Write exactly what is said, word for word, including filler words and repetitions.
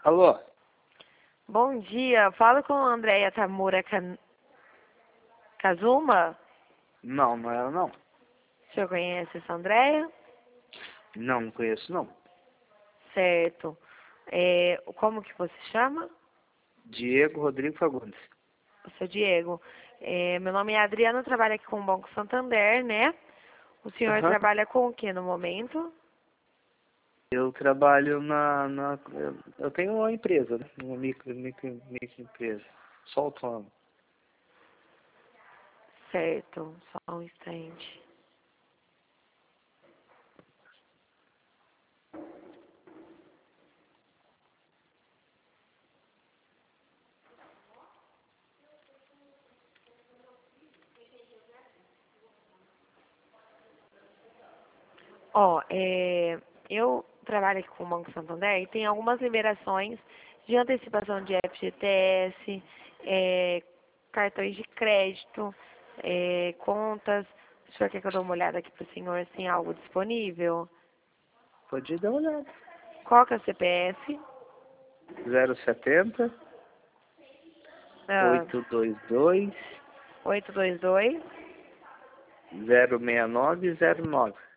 Alô? Bom dia, fala com a Andréia Tamura Kan- Kazuma. Não, não é ela não. O senhor conhece essa Andréia? Não, não conheço não. Certo. É, como que você chama? Diego Rodrigo Fagundes. O seu Diego. É, meu nome é Adriana, eu trabalho aqui com o Banco Santander, né? O senhor Aham. trabalha com o que no momento? Eu trabalho na, na... eu- Eu tenho uma empresa, né? Uma micro, micro, micro empresa. Só autônomo. Certo, só um instante. Ó, é, eu trabalho aqui com o Banco Santander e tem algumas liberações de antecipação de F G T S, é, cartões de crédito, é, contas. O senhor quer que eu dê uma olhada aqui para o senhor se tem algo disponível? Pode dar uma olhada. Qual que é o C P F? zero setenta, Ah, oito dois dois, oito dois dois, zero seis nove zero nove.